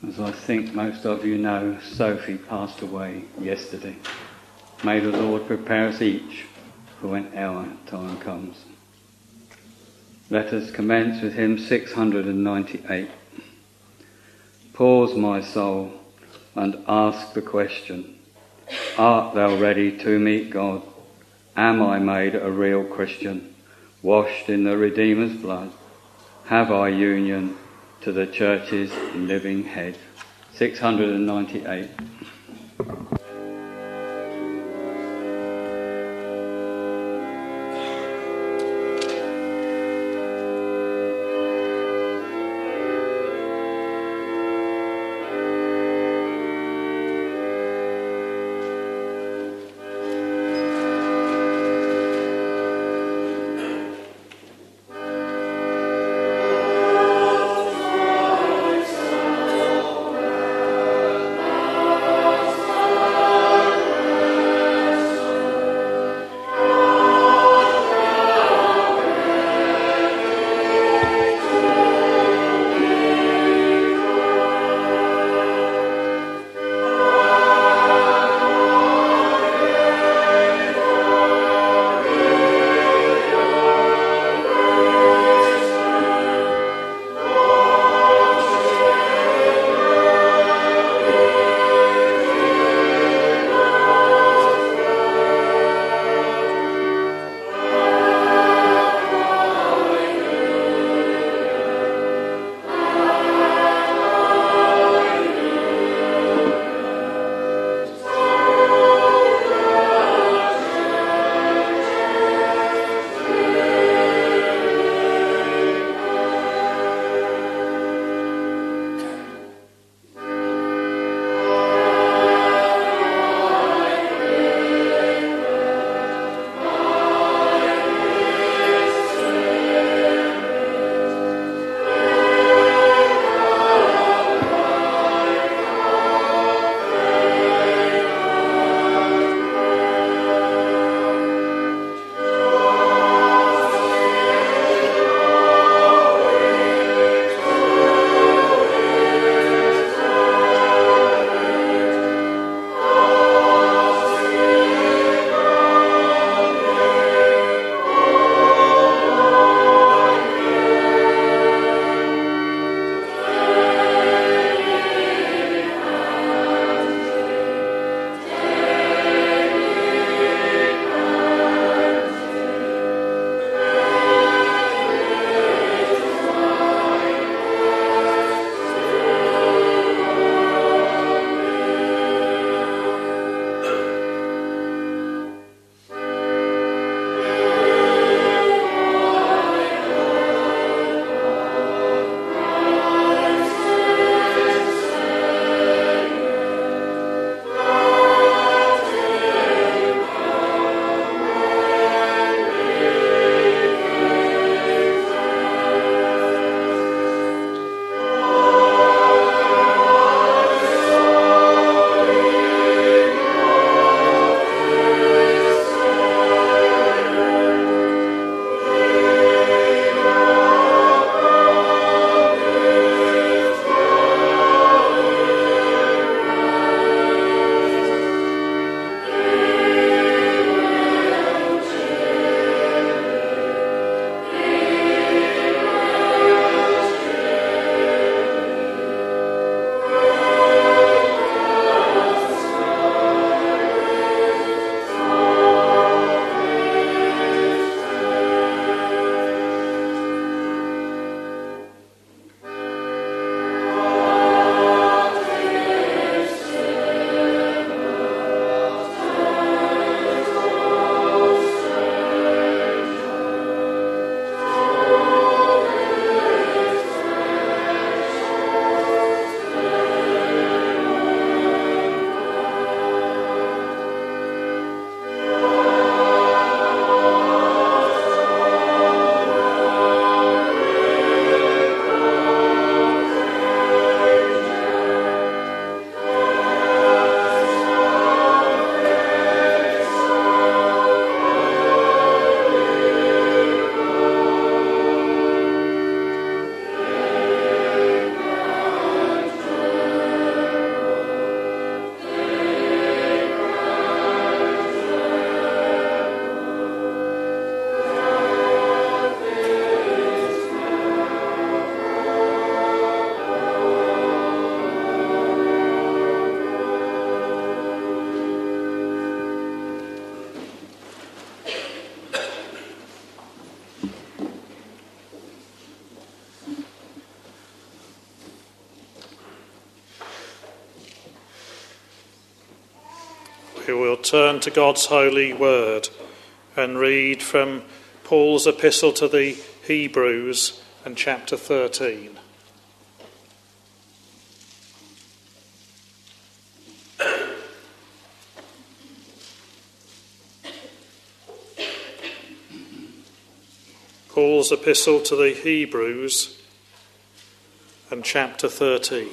As I think most of you know, Sophie passed away yesterday. May the Lord prepare us each for when our time comes. Let us commence with hymn 698. Pause, my soul, and ask the question, art thou ready to meet God? Am I made a real Christian, washed in the Redeemer's blood? Have I union to the Church's living head? 698. Oh we will turn to God's holy word and read from Paul's epistle to the Hebrews and chapter 13. Paul's epistle to the Hebrews and chapter 13.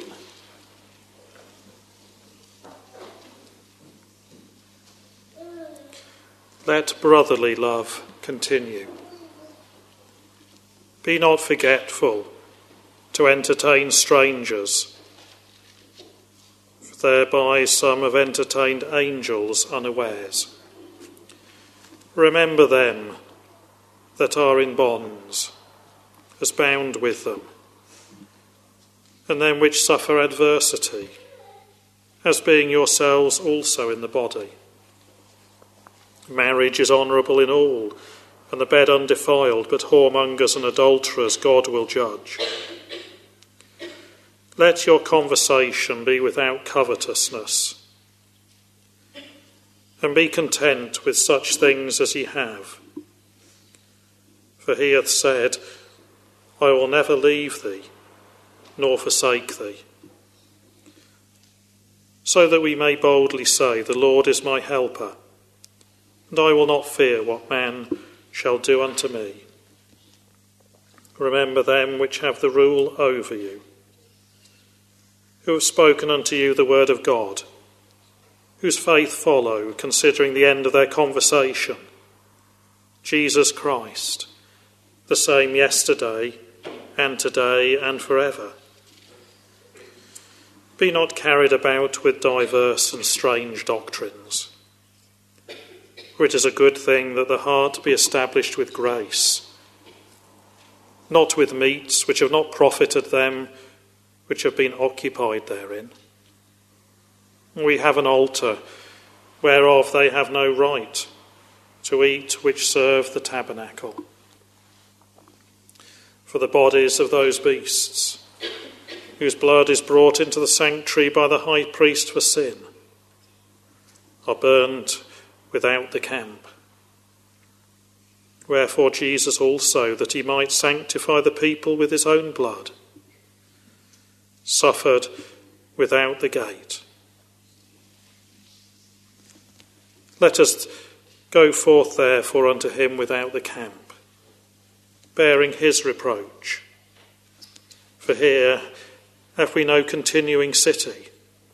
Let brotherly love continue. Be not forgetful to entertain strangers, for thereby some have entertained angels unawares. Remember them that are in bonds, as bound with them, and them which suffer adversity, as being yourselves also in the body. Marriage is honourable in all, and the bed undefiled, but whoremongers and adulterers God will judge. Let your conversation be without covetousness, and be content with such things as ye have. For he hath said, I will never leave thee, nor forsake thee. So that we may boldly say, the Lord is my helper, and I will not fear what man shall do unto me. Remember them which have the rule over you, who have spoken unto you the word of God, whose faith follow, considering the end of their conversation, Jesus Christ, the same yesterday and today and forever. Be not carried about with diverse and strange doctrines. For it is a good thing that the heart be established with grace, not with meats which have not profited them which have been occupied therein. We have an altar whereof they have no right to eat, which serve the tabernacle. For the bodies of those beasts, whose blood is brought into the sanctuary by the high priest for sin, are burned without the camp. Wherefore Jesus also, that he might sanctify the people with his own blood, suffered without the gate. Let us go forth therefore unto him without the camp, bearing his reproach. For here have we no continuing city,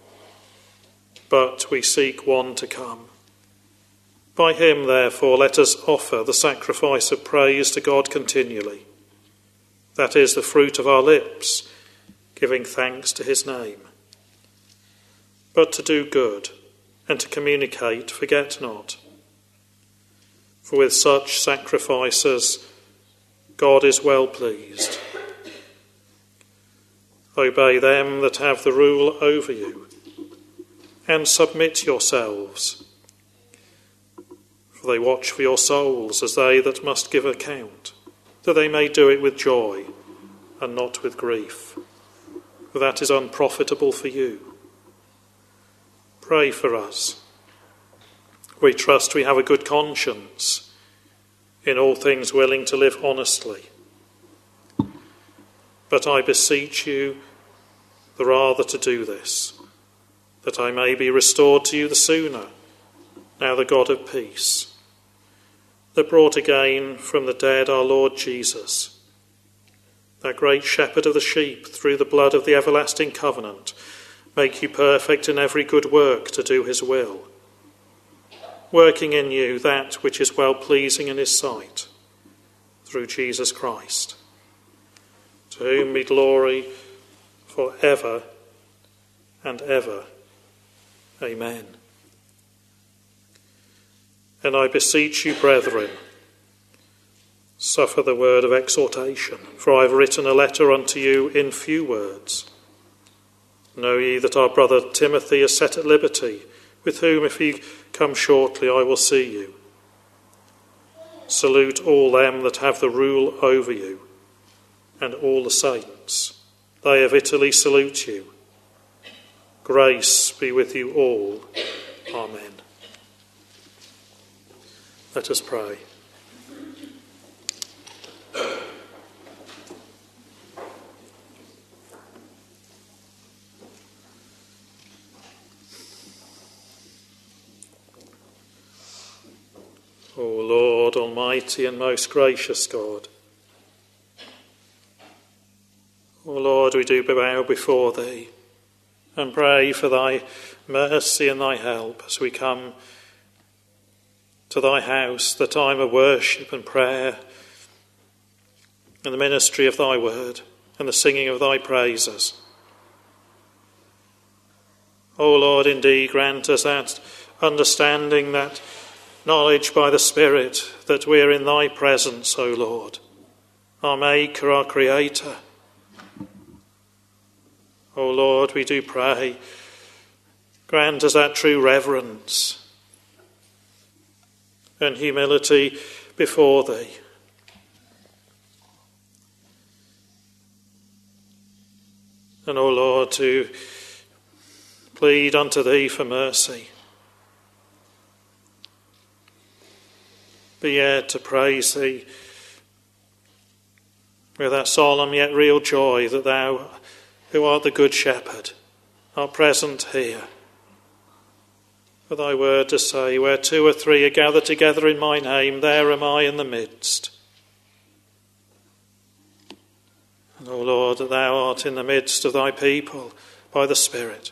but we seek one to come. By him, therefore, let us offer the sacrifice of praise to God continually. That is the fruit of our lips, giving thanks to his name. But to do good and to communicate, forget not. For with such sacrifices God is well pleased. Obey them that have the rule over you, and submit yourselves. For they watch for your souls as they that must give account, that they may do it with joy and not with grief, for that is unprofitable for you. Pray for us. We trust we have a good conscience, in all things willing to live honestly. But I beseech you the rather to do this, that I may be restored to you the sooner, now the God of peace, that brought again from the dead our Lord Jesus, that great shepherd of the sheep, through the blood of the everlasting covenant, make you perfect in every good work to do his will, working in you that which is well-pleasing in his sight, through Jesus Christ, to whom be glory for ever and ever. Amen. And I beseech you, brethren, suffer the word of exhortation, for I have written a letter unto you in few words. Know ye that our brother Timothy is set at liberty, with whom if he come shortly I will see you. Salute all them that have the rule over you, and all the saints. They of Italy salute you. Grace be with you all. Amen. Let us pray. O Lord, almighty and most gracious God, O Lord, we do bow before thee and pray for thy mercy and thy help as we come to thy house, the time of worship and prayer and the ministry of thy word and the singing of thy praises. O Lord, indeed grant us that understanding, that knowledge by the Spirit, that we are in thy presence, O Lord, our Maker, our Creator. O Lord, we do pray, grant us that true reverence and humility before thee. And, O Lord, to plead unto thee for mercy, but yet to praise thee with that solemn yet real joy that thou, who art the good shepherd, art present here. For thy word to say, where two or three are gathered together in my name, there am I in the midst. And, O Lord, that thou art in the midst of thy people by the Spirit.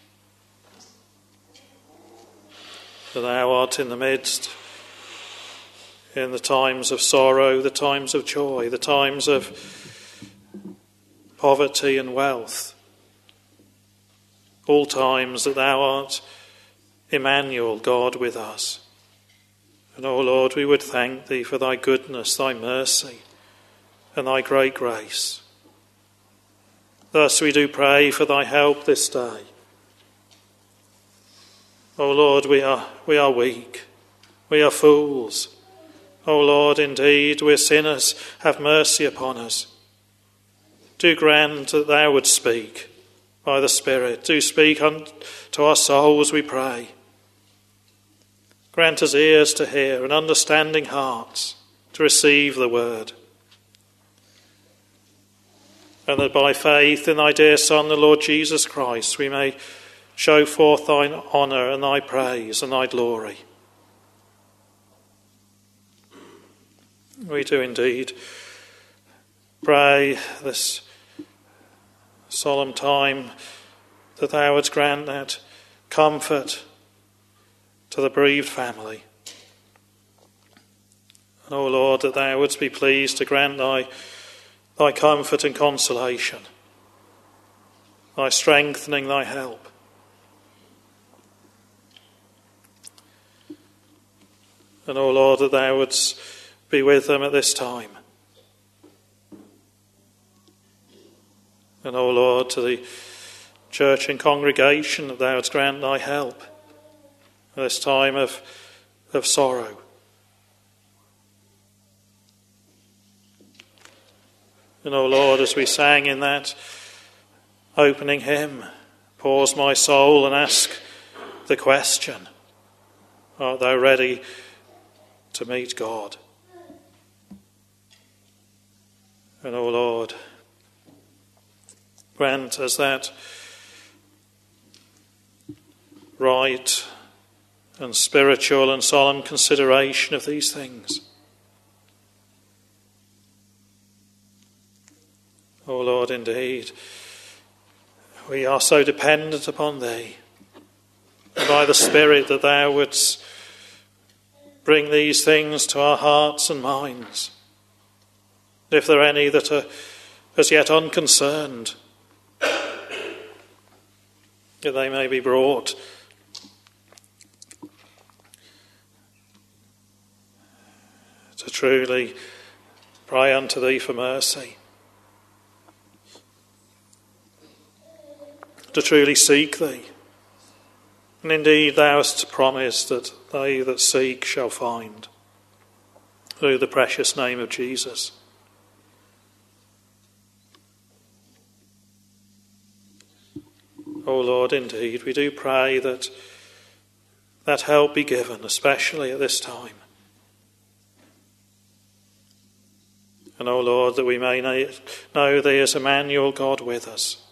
That thou art in the midst in the times of sorrow, the times of joy, the times of poverty and wealth. All times that thou art Emmanuel, God with us. And, O Lord, we would thank thee for thy goodness, thy mercy, and thy great grace. Thus we do pray for thy help this day. O Lord, we are weak, we are fools. O Lord, indeed, we're sinners. Have mercy upon us. Do grant that thou wouldst speak by the Spirit. Do speak unto our souls, we pray. Grant us ears to hear and understanding hearts to receive the word. And that by faith in thy dear Son, the Lord Jesus Christ, we may show forth thine honour and thy praise and thy glory. We do indeed pray this solemn time that thou wouldst grant that comfort to the bereaved family. And, O Lord, that thou wouldst be pleased to grant thy comfort and consolation, thy strengthening, thy help. And, O Lord, that thou wouldst be with them at this time. And, O Lord, to the church and congregation, that thou wouldst grant thy help at this time of sorrow. And, O Lord, as we sang in that opening hymn, pause my soul and ask the question, art thou ready to meet God? And, O Lord, grant us that right and spiritual and solemn consideration of these things. O Lord, indeed, we are so dependent upon thee, and by the Spirit that thou wouldst bring these things to our hearts and minds. If there are any that are as yet unconcerned, that they may be brought to truly pray unto thee for mercy, to truly seek thee. And indeed thou hast promised that they that seek shall find, through the precious name of Jesus. O Lord, indeed, we do pray that help be given, especially at this time. And, O Lord, that we may know thee as Emmanuel, God with us.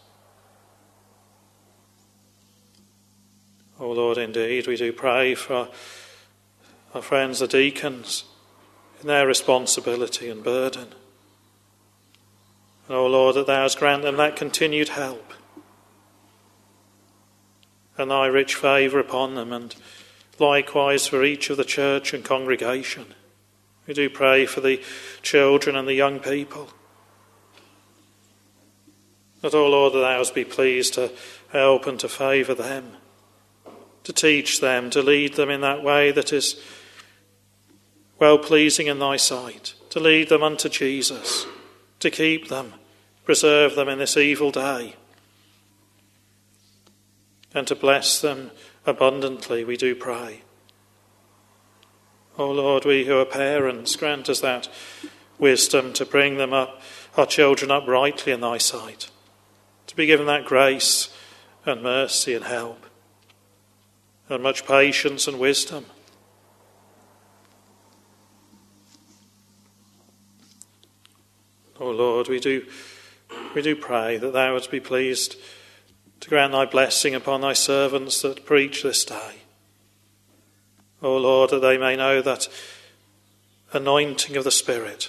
O Lord, indeed, we do pray for our friends, the deacons, in their responsibility and burden. And, O Lord, that thou hast grant them that continued help and thy rich favour upon them, and likewise for each of the church and congregation. We do pray for the children and the young people. That, O Lord, that thou hast be pleased to help and to favour them, to teach them, to lead them in that way that is well-pleasing in thy sight, to lead them unto Jesus, to keep them, preserve them in this evil day, and to bless them abundantly, we do pray. O Lord, we who are parents, grant us that wisdom to bring them up, our children up rightly in thy sight, to be given that grace and mercy and help, and much patience and wisdom. O Lord, we do pray that thou wouldst be pleased to grant thy blessing upon thy servants that preach this day. O Lord, that they may know that anointing of the Spirit.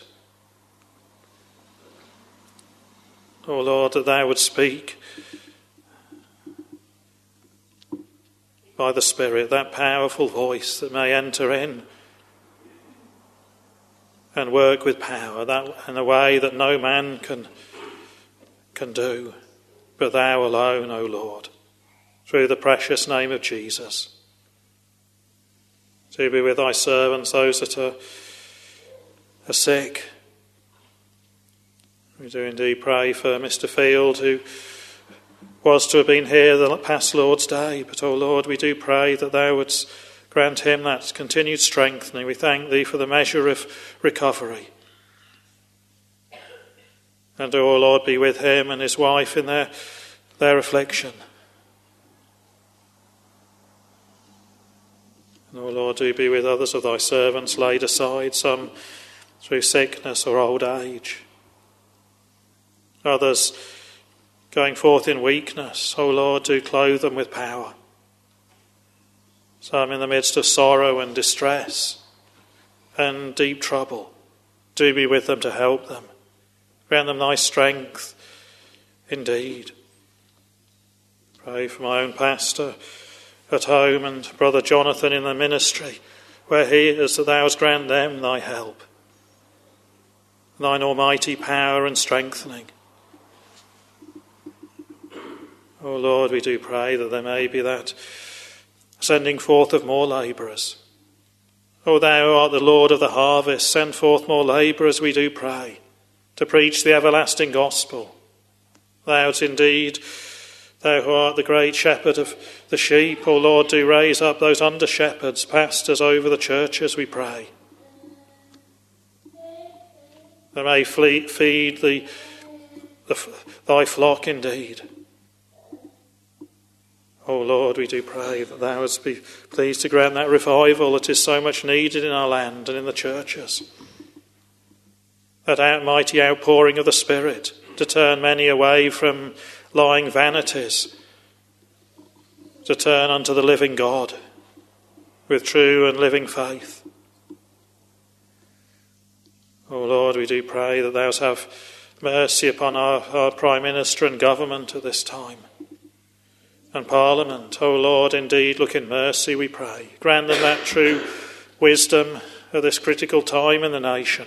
O Lord, that thou would speak by the Spirit, that powerful voice that may enter in and work with power, that in a way that no man can do, but thou alone, O Lord, through the precious name of Jesus. To be with thy servants, those that are sick. We do indeed pray for Mr. Field, who was to have been here the past Lord's Day, but, O Lord, we do pray that thou wouldst grant him that continued strengthening. We thank thee for the measure of recovery. And, O Lord, be with him and his wife in their affliction. And, O Lord, do be with others of thy servants laid aside, some through sickness or old age. Others going forth in weakness. O Lord, do clothe them with power. Some in the midst of sorrow and distress and deep trouble. Do be with them to help them. Grant them thy strength indeed. Pray for my own pastor at home and Brother Jonathan in the ministry, where he is, that thou hast grant them thy help, thine almighty power and strengthening. O Lord, we do pray that there may be that sending forth of more labourers. O thou art the Lord of the harvest, send forth more labourers, we do pray, to preach the everlasting gospel. Thou art indeed, thou who art the great shepherd of the sheep, O Lord, do raise up those under-shepherds, pastors over the churches, we pray. They may feed thy flock indeed. O Lord, we do pray that thou wouldst be pleased to grant that revival that is so much needed in our land and in the churches. That mighty outpouring of the Spirit to turn many away from lying vanities, to turn unto the living God with true and living faith. O Lord, we do pray that thou have mercy upon our Prime Minister and government at this time, and Parliament. O Lord, indeed, look in mercy, we pray. Grant them that true wisdom at this critical time in the nation.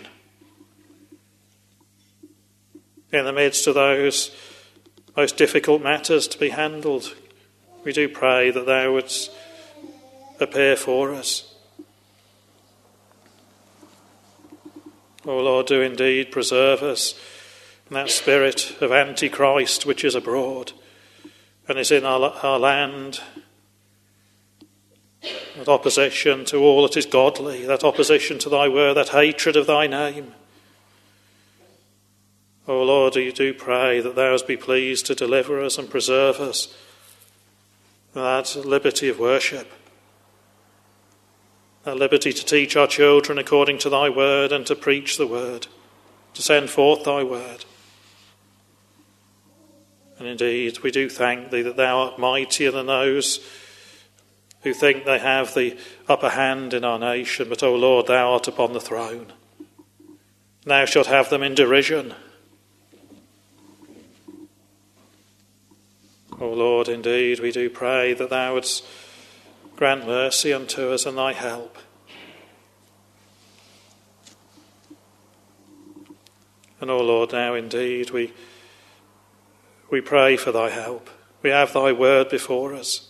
In the midst of those most difficult matters to be handled, we do pray that thou wouldst appear for us. O Lord, do indeed preserve us from that spirit of Antichrist which is abroad and is in our land, that opposition to all that is godly, that opposition to thy word, that hatred of thy name. O Lord, you do pray that thou be pleased to deliver us and preserve us, that liberty of worship, that liberty to teach our children according to thy word and to preach the word. to send forth thy word. And indeed, we do thank thee that thou art mightier than those who think they have the upper hand in our nation. But, O Lord, thou art upon the throne. Thou shalt have them in derision. O Lord, indeed, we do pray that thou wouldst grant mercy unto us and thy help. And, O Lord, now indeed we pray for thy help. We have thy word before us.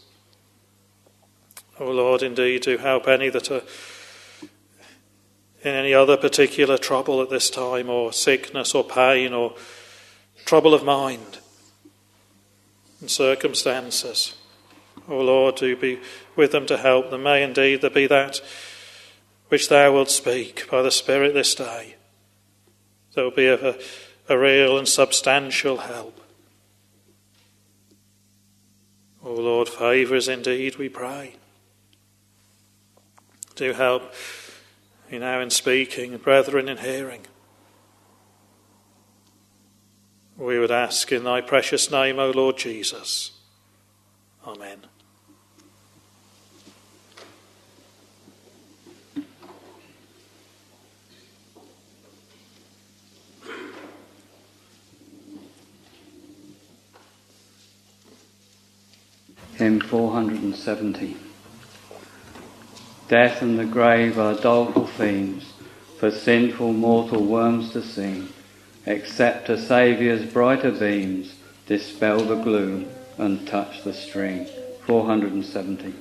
O Lord, indeed, do help any that are in any other particular trouble at this time, or sickness or pain or trouble of mind and circumstances. O Lord, do be with them to help them. May indeed there be that which thou wilt speak by the Spirit this day. There will be a real and substantial help. O Lord, favour us indeed, we pray. Do help me now in speaking, and brethren in hearing. We would ask in thy precious name, O Lord Jesus. Amen. Hymn 470. Death and the grave are doleful themes for sinful mortal worms to sing, except a Saviour's brighter beams dispel the gloom and touch the string. 470.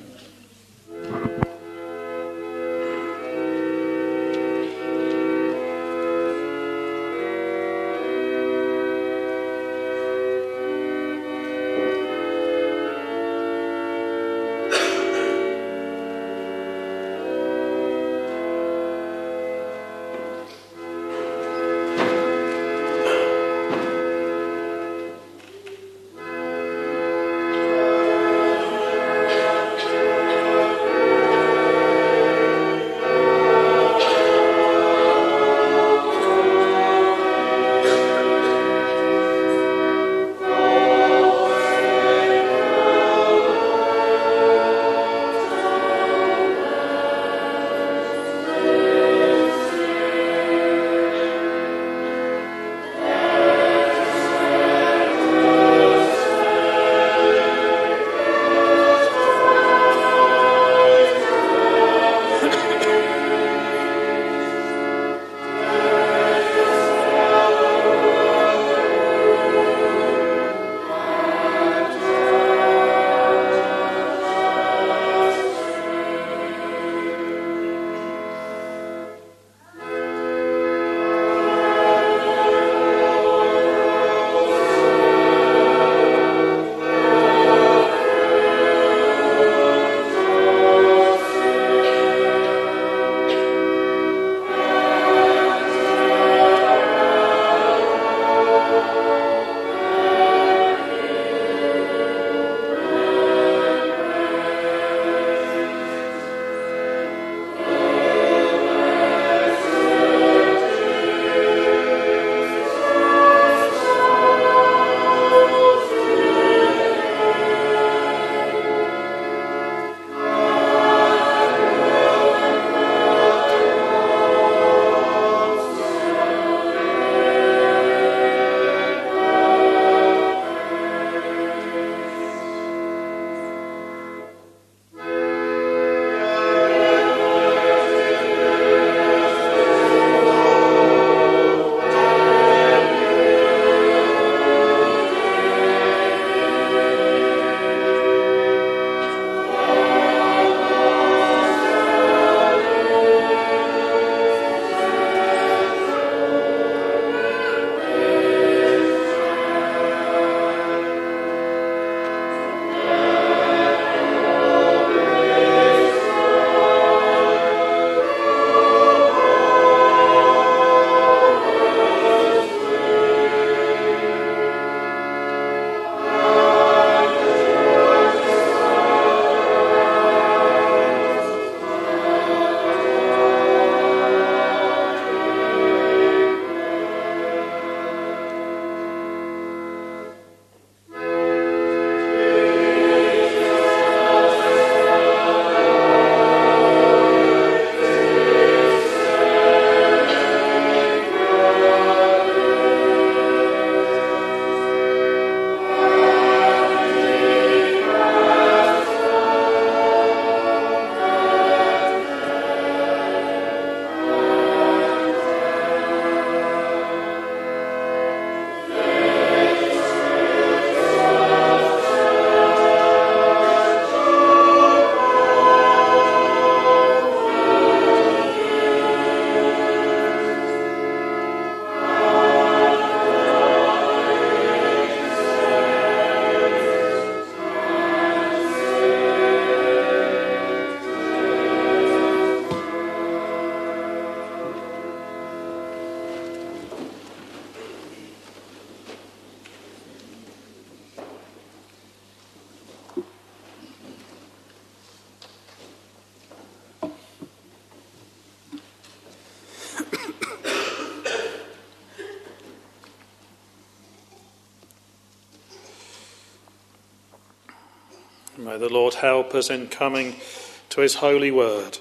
May the Lord help us in coming to his holy word.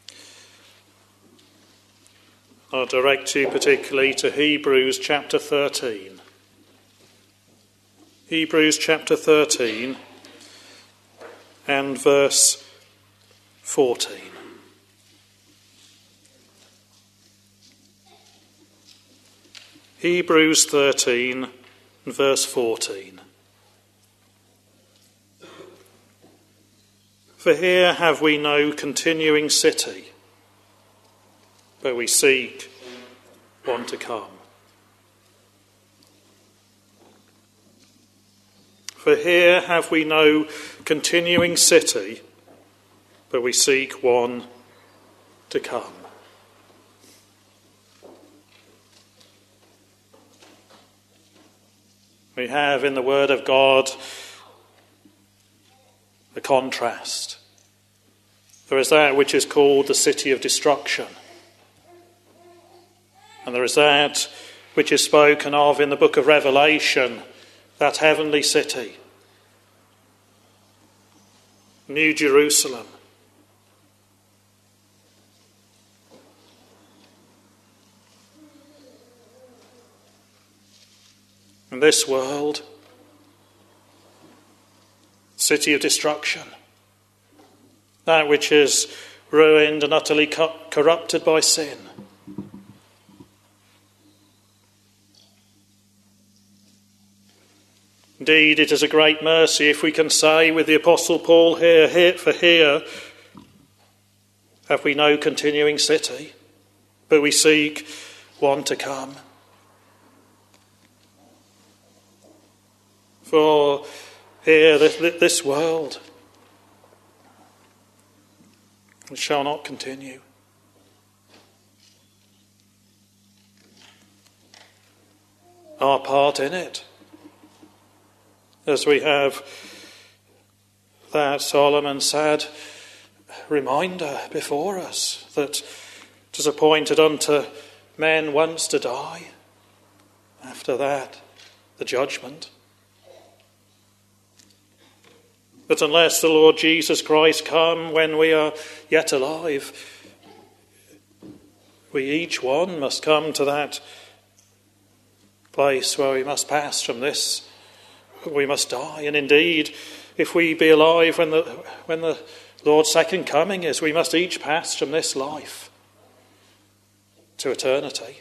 I'll direct you particularly to Hebrews chapter 13. Hebrews chapter 13 and verse 14. Hebrews 13 and verse 14. For here have we no continuing city, but we seek one to come. For here have we no continuing city, but we seek one to come. We have in the Word of God a contrast. There is that which is called the city of destruction. And there is that which is spoken of in the book of Revelation, that heavenly city, New Jerusalem. In this world, city of destruction, that which is ruined and utterly corrupted by sin. Indeed, it is a great mercy if we can say with the Apostle Paul here have we no continuing city, but we seek one to come. For here, this world shall not continue. Our part in it, as we have that solemn and sad reminder before us that it is appointed unto men once to die, after that the judgment. That unless the Lord Jesus Christ come when we are yet alive, we each one must come to that place where we must pass from this. We must die. And indeed, if we be alive when the Lord's second coming is, we must each pass from this life to eternity.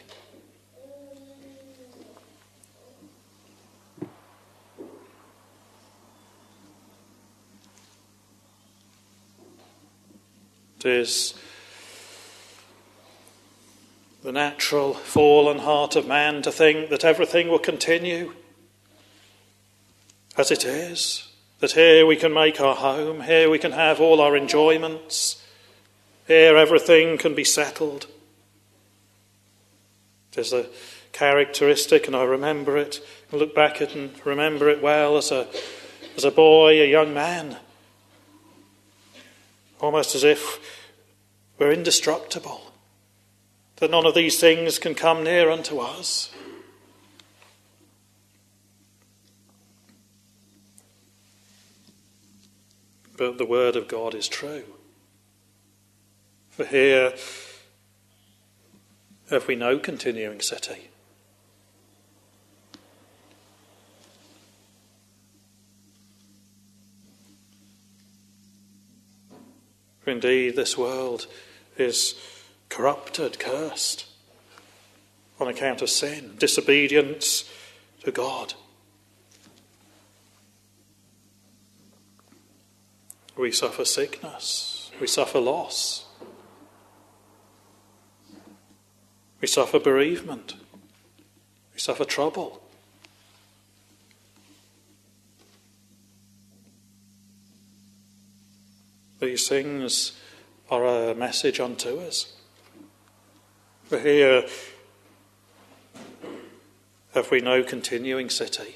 It is the natural fallen heart of man to think that everything will continue as it is, that here we can make our home, here we can have all our enjoyments, here everything can be settled. It is a characteristic, and I remember it, I look back at it and remember it well as a boy, a young man, almost as if we're indestructible, that none of these things can come near unto us. But the word of God is true. For here have we no continuing city. For indeed this world is corrupted, cursed, on account of sin, disobedience to God. We suffer sickness, we suffer loss, we suffer bereavement, we suffer trouble. These things are a message unto us. For here have we no continuing city.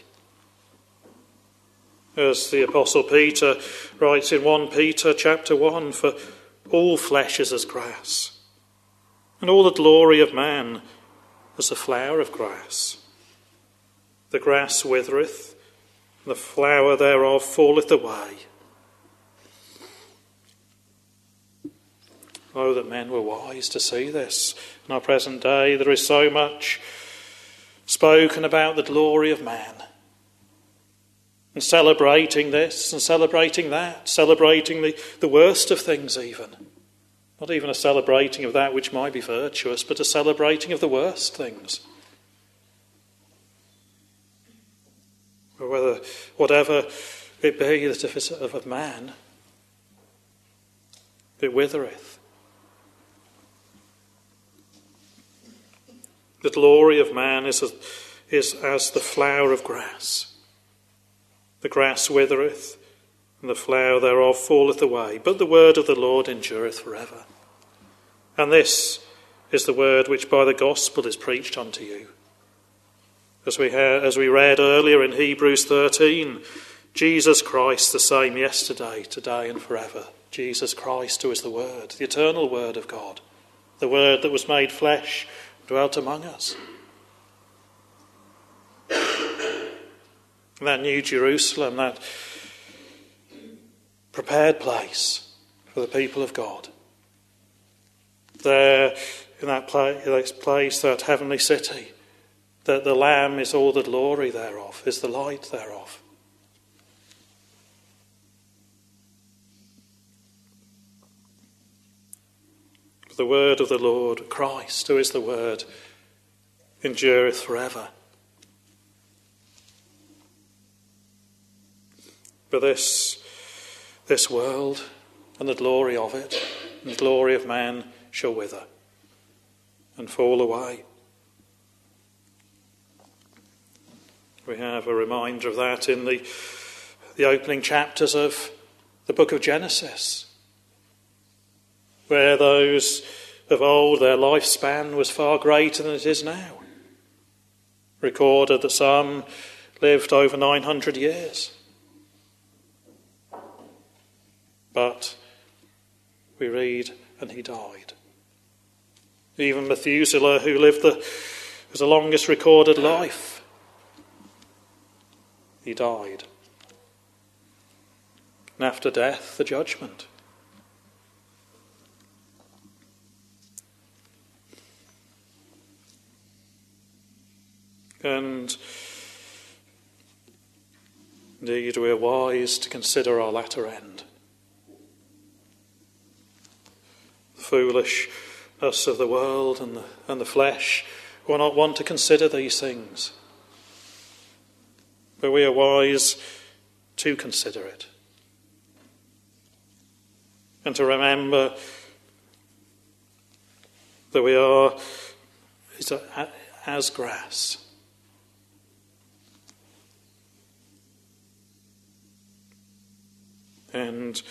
As the Apostle Peter writes in 1 Peter chapter 1, for all flesh is as grass, and all the glory of man as the flower of grass. The grass withereth, and the flower thereof falleth away, Oh, that men were wise to see this. In our present day, there is so much spoken about the glory of man. And celebrating this and celebrating that, celebrating the worst of things even. Not even a celebrating of that which might be virtuous, but a celebrating of the worst things. Or whatever it be that if it's of man, it withereth. The glory of man is as the flower of grass. The grass withereth, and the flower thereof falleth away. But the word of the Lord endureth forever. And this is the word which by the gospel is preached unto you. As we read earlier in Hebrews 13, Jesus Christ the same yesterday, today and forever. Jesus Christ, who is the Word, the eternal Word of God, the Word that was made flesh, dwelt among us. And that new Jerusalem, that prepared place for the people of God. There, in that place, that heavenly city, that the Lamb is all the glory thereof, is the light thereof. The word of the Lord, Christ, who is the word, endureth forever. But this world and the glory of it, and the glory of man, shall wither and fall away. We have a reminder of that in the opening chapters of the book of Genesis, where those of old, their lifespan was far greater than it is now. Recorded that some lived over 900 years. But we read, and he died. Even Methuselah, who lived was the longest recorded life, he died. And after death, the judgment. And indeed, we are wise to consider our latter end. The foolishness of the world and the flesh will not want to consider these things. But we are wise to consider it. And to remember that we are as grass. And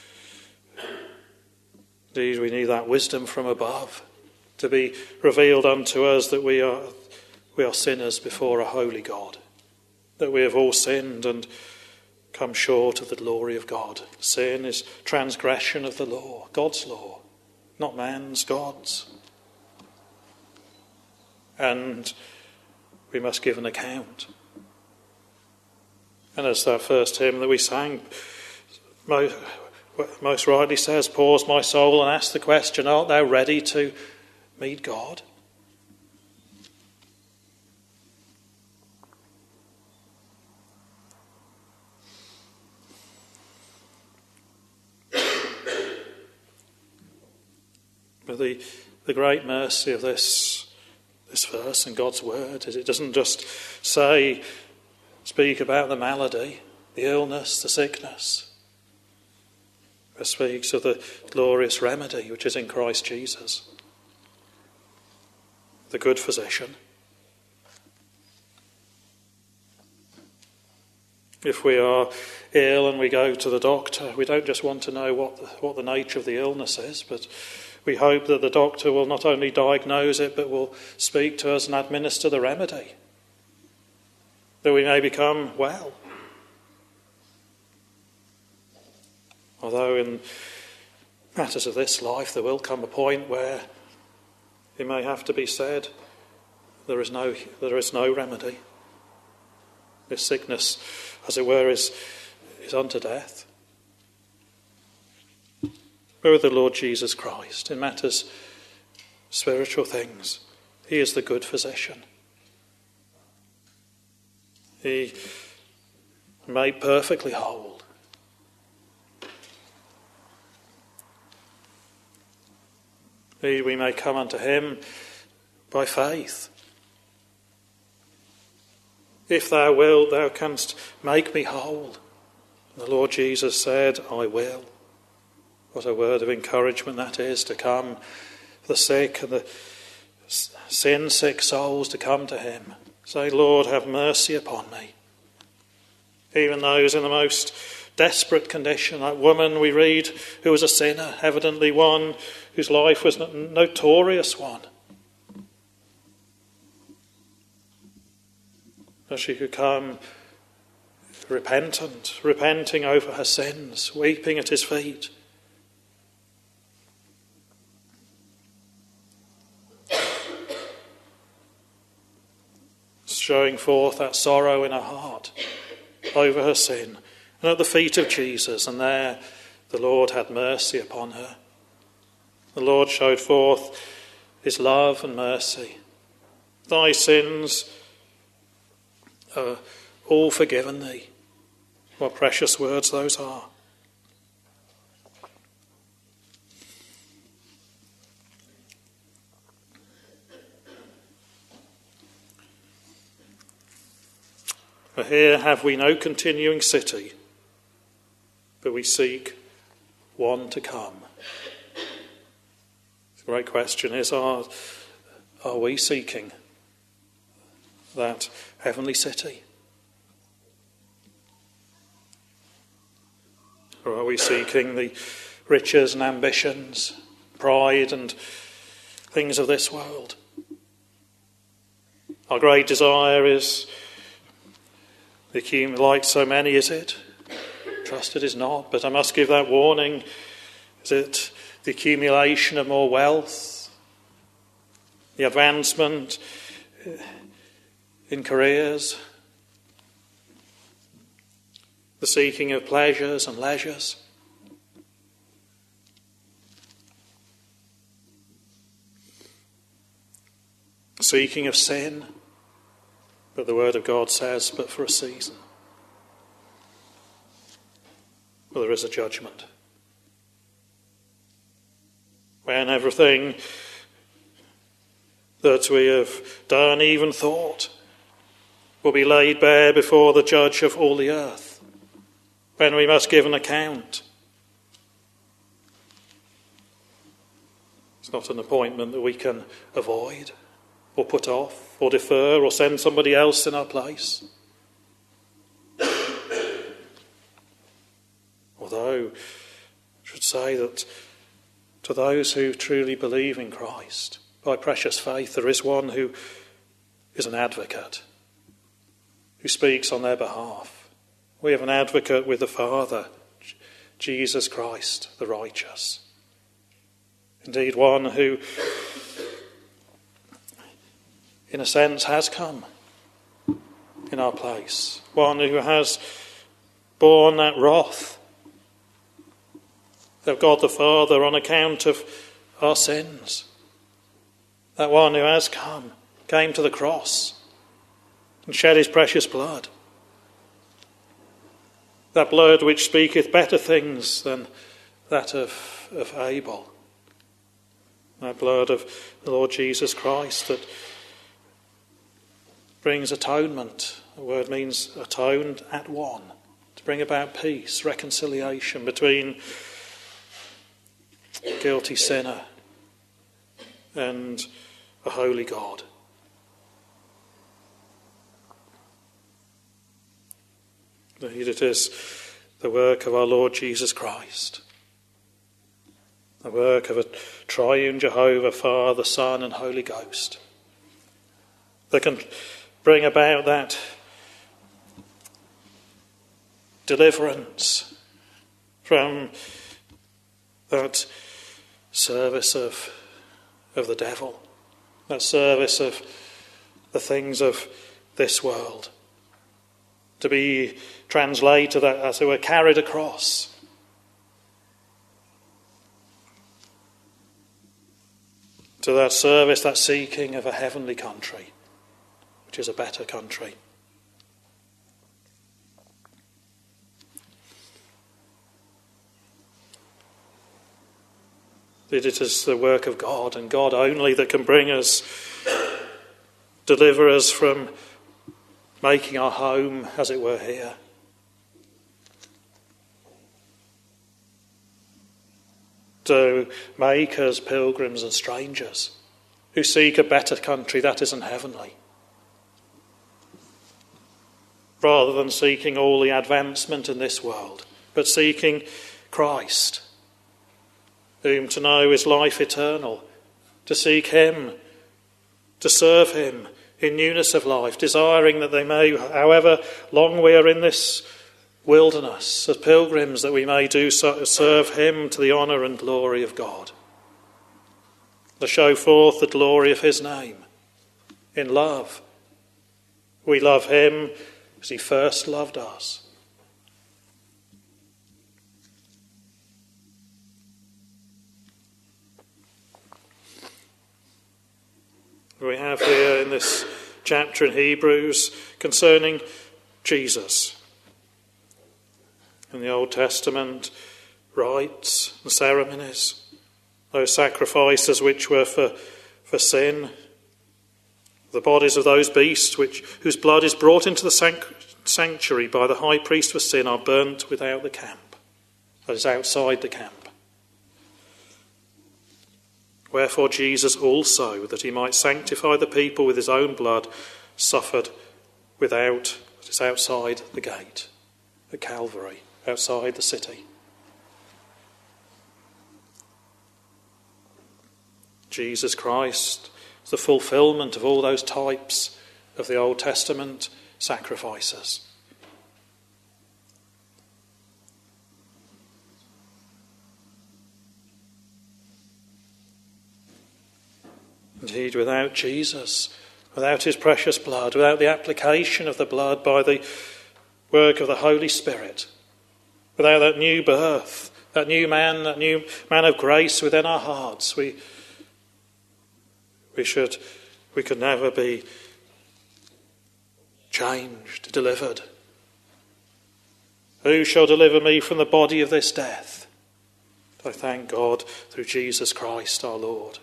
indeed we need that wisdom from above to be revealed unto us that we are sinners before a holy God, that we have all sinned and come short of the glory of God. Sin is transgression of the law, God's law, not man's, God's. And we must give an account. And as that first hymn that we sang most rightly says, pause my soul and ask the question, art thou ready to meet God? But the great mercy of this verse and God's word is it doesn't just speak about the malady, the illness, the sickness. It speaks of the glorious remedy which is in Christ Jesus, the good physician. If we are ill and we go to the doctor, we don't just want to know what the nature of the illness is, but we hope that the doctor will not only diagnose it, but will speak to us and administer the remedy, that we may become well. Although in matters of this life there will come a point where it may have to be said there is no remedy. This sickness, as it were, is unto death. but with the Lord Jesus Christ. In matters spiritual things, he is the good physician. He made perfectly whole. We may come unto him by faith. If thou wilt, thou canst make me whole. The Lord Jesus said, I will. What a word of encouragement that is, to come, the sick and the sin-sick souls to come to him. Say, Lord, have mercy upon me. Even those in the most desperate condition, that woman we read who was a sinner, evidently one whose life was a notorious one. That she could come repenting over her sins, weeping at his feet. Showing forth that sorrow in her heart over her sin, and at the feet of Jesus, and there the Lord had mercy upon her. The Lord showed forth his love and mercy. Thy sins are all forgiven thee. What precious words those are. For here have we no continuing city, but we seek one to come. The great question is, are we seeking that heavenly city? Or are we seeking the riches and ambitions, pride and things of this world? Our great desire is the accumulate so many, is it? Trust it is not, but I must give that warning. Is it the accumulation of more wealth? The advancement in careers? The seeking of pleasures and leisures? The seeking of sin? But the word of God says, but for a season. Well, there is a judgment. When everything that we have done, even thought, will be laid bare before the judge of all the earth. When we must give an account. It's not an appointment that we can avoid, or put off, or defer, or send somebody else in our place. Although, I should say that to those who truly believe in Christ, by precious faith, there is one who is an advocate, who speaks on their behalf. We have an advocate with the Father, Jesus Christ, the righteous. Indeed, one who, in a sense, has come in our place. One who has borne that wrath of God the Father on account of our sins. That one who has came to the cross and shed his precious blood. That blood which speaketh better things than that of Abel. That blood of the Lord Jesus Christ that brings atonement. The word means atoned at one. To bring about peace, reconciliation between a guilty sinner and a holy God. Indeed, it is the work of our Lord Jesus Christ. The work of a triune Jehovah, Father, Son and Holy Ghost, that can bring about that deliverance from that service of the devil, that service of the things of this world, to be translated, as it were, carried across to that service, that seeking of a heavenly country, which is a better country. It is the work of God, and God only, that can bring us, deliver us from making our home, as it were, here. To make us pilgrims and strangers who seek a better country that isn't heavenly, rather than seeking all the advancement in this world, but seeking Christ, whom to know is life eternal, to seek him, to serve him in newness of life, desiring that they may, however long we are in this wilderness as pilgrims, that we may do so, serve him to the honour and glory of God, to show forth the glory of his name in love. We love him as he first loved us. We have here in this chapter in Hebrews concerning Jesus. In the Old Testament, rites and ceremonies, those sacrifices which were for sin, the bodies of those beasts whose blood is brought into the sanctuary by the high priest for sin, are burnt without the camp, that is, outside the camp. Wherefore Jesus also, that he might sanctify the people with his own blood, suffered without, that is, outside the gate, at Calvary, outside the city. Jesus Christ is the fulfilment of all those types of the Old Testament sacrifices. Indeed, without Jesus, without his precious blood, without the application of the blood by the work of the Holy Spirit, without that new birth, that new man of grace within our hearts, we could never be changed, delivered. Who shall deliver me from the body of this death? I thank God through Jesus Christ our Lord.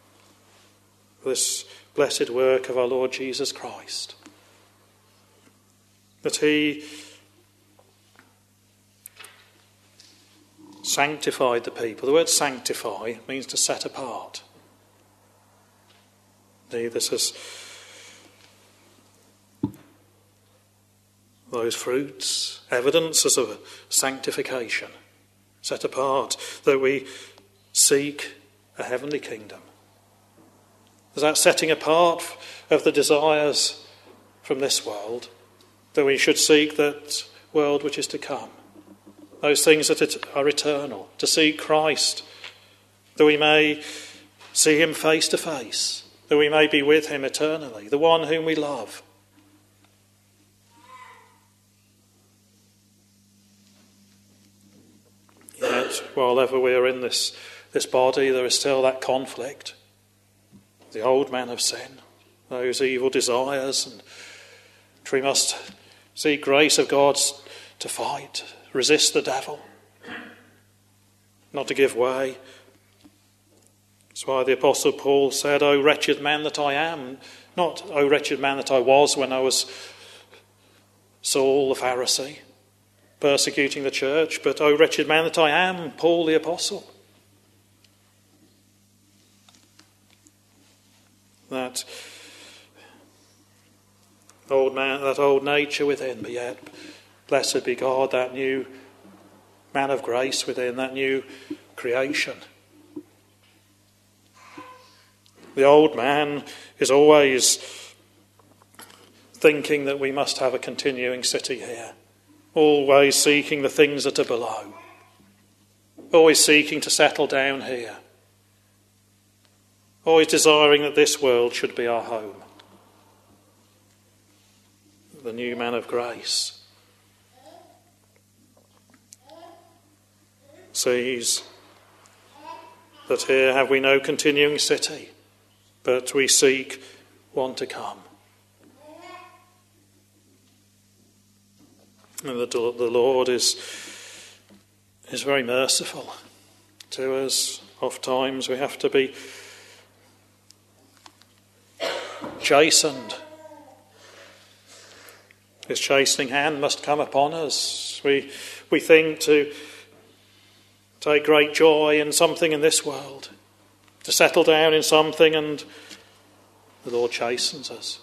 This blessed work of our Lord Jesus Christ, that he sanctified the people. The word sanctify means to set apart. Indeed, this is those fruits, evidences of sanctification, set apart, that we seek a heavenly kingdom. There's that setting apart of the desires from this world, that we should seek that world which is to come, those things that are eternal, to seek Christ, that we may see him face to face, that we may be with him eternally, the one whom we love. Yet, while ever we are in this body, there is still that conflict. The old man of sin, those evil desires, and we must seek grace of God to fight, resist the devil, not to give way. That's why the Apostle Paul said, "O wretched man that I am," not "O wretched man that I was when I was Saul the Pharisee, persecuting the church," but "O wretched man that I am," Paul the Apostle. That old man, that old nature within, but yet, blessed be God, that new man of grace within, that new creation. The old man is always thinking that we must have a continuing city here, always seeking the things that are below, always seeking to settle down here, always desiring that this world should be our home. The new man of grace sees that here have we no continuing city, but we seek one to come. And the Lord is very merciful to us. Oftentimes we have to be chastened. His chastening hand must come upon us. We think to take great joy in something in this world, to settle down in something, and the Lord chastens us.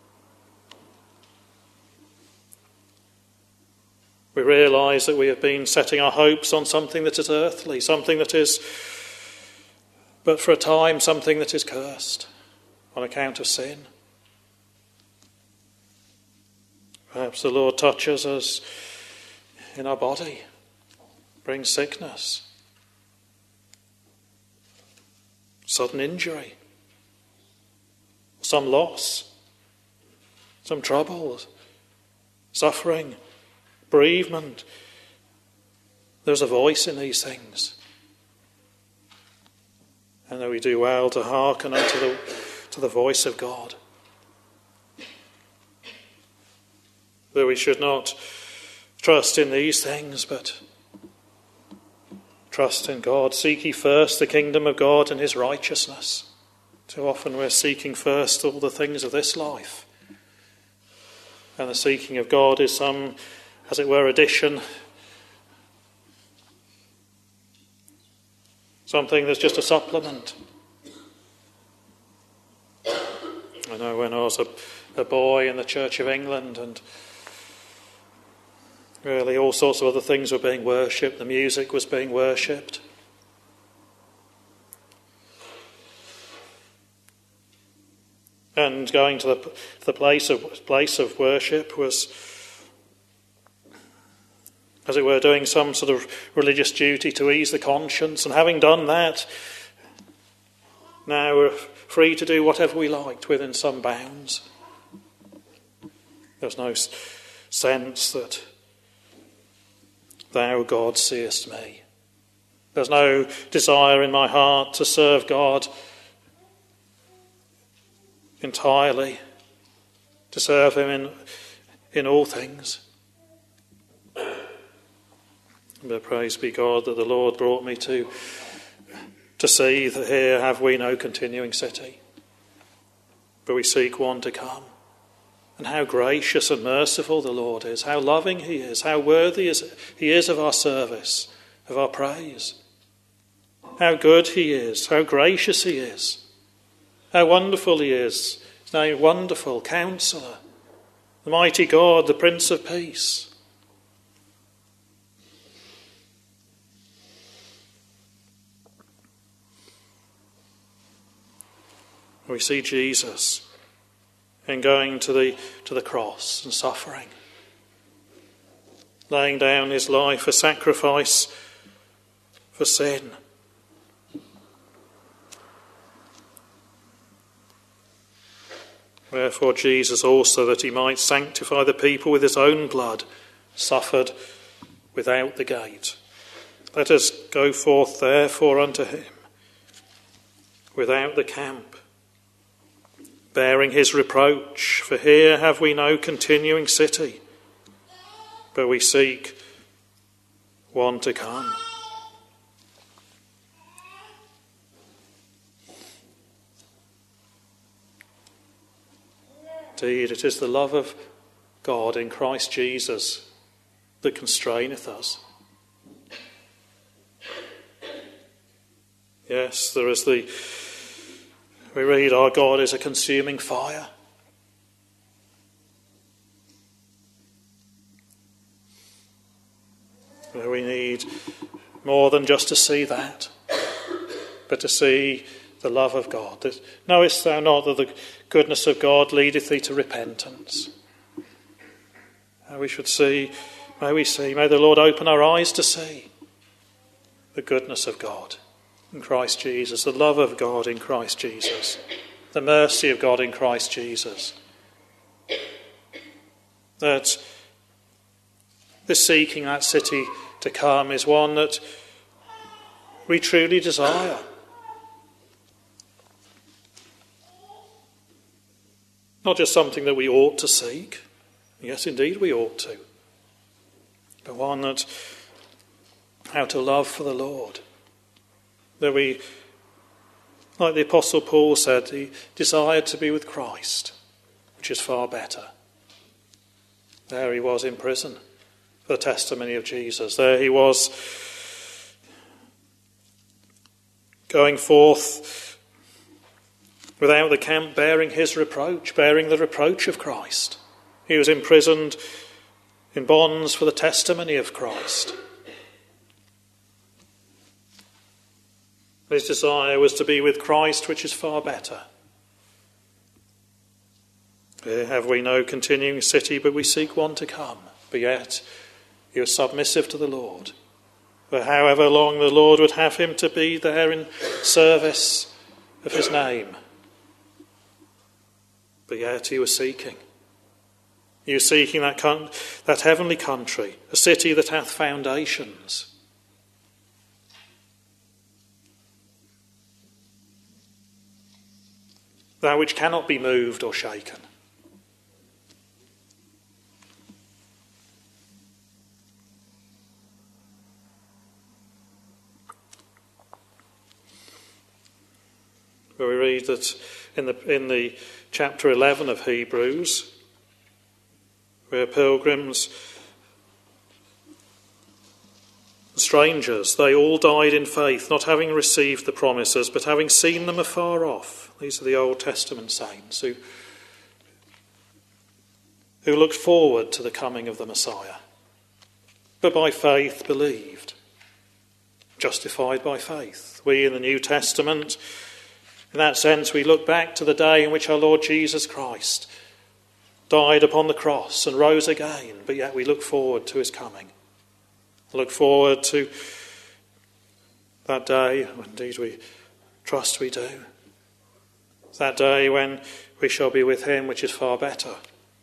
We realise that we have been setting our hopes on something that is earthly, something that is, but for a time, something that is cursed on account of sin. Perhaps the Lord touches us in our body, brings sickness, sudden injury, some loss, some trouble, suffering, bereavement. There's a voice in these things. And that we do well to hearken unto the voice of God. That we should not trust in these things, but trust in God. Seek ye first the kingdom of God and his righteousness. Too often we're seeking first all the things of this life. And the seeking of God is some, as it were, addition. Something that's just a supplement. I know when I was a boy in the Church of England, and really all sorts of other things were being worshipped. The music was being worshipped. And going to the place of worship was, as it were, doing some sort of religious duty to ease the conscience. And having done that, now we're free to do whatever we liked within some bounds. There's no sense that thou, God, seest me. There's no desire in my heart to serve God entirely, to serve him in all things. But praise be God that the Lord brought me to see that here have we no continuing city, but we seek one to come. And how gracious and merciful the Lord is, how loving he is, how worthy he is of our service, of our praise. How good he is, how gracious he is, how wonderful he is. His name, Wonderful Counselor, the mighty God, the Prince of Peace. We see Jesus in going to the cross and suffering, laying down his life a sacrifice for sin. Wherefore Jesus also, that he might sanctify the people with his own blood, suffered without the gate. Let us go forth therefore unto him, without the camp, bearing his reproach. For here have we no continuing city, but we seek one to come. Indeed, it is the love of God in Christ Jesus that constraineth us. Yes, we read our God is a consuming fire. We need more than just to see that, but to see the love of God. Knowest thou not that the goodness of God leadeth thee to repentance? May the Lord open our eyes to see the goodness of God in Christ Jesus, the love of God in Christ Jesus, the mercy of God in Christ Jesus. That this seeking that city to come is one that we truly desire. Not just something that we ought to seek. Yes, indeed we ought to. But one that, how to love for the Lord. That we, like the Apostle Paul said, he desired to be with Christ, which is far better. There he was in prison for the testimony of Jesus. There he was going forth without the camp, bearing his reproach, bearing the reproach of Christ. He was imprisoned in bonds for the testimony of Christ. His desire was to be with Christ, which is far better. Here have we no continuing city, but we seek one to come. But yet he was submissive to the Lord. For however long the Lord would have him to be there in service of his name. But yet he was seeking. He was seeking that heavenly country, a city that hath foundations. That which cannot be moved or shaken. Where we read that in the chapter 11 of Hebrews, where pilgrims, strangers, they all died in faith, not having received the promises, but having seen them afar off. These are the Old Testament saints who looked forward to the coming of the Messiah, but by faith believed, justified by faith. We in the New Testament, in that sense, we look back to the day in which our Lord Jesus Christ died upon the cross and rose again, but yet we look forward to his coming. Look forward to that day, indeed we trust we do. That day when we shall be with him, which is far better.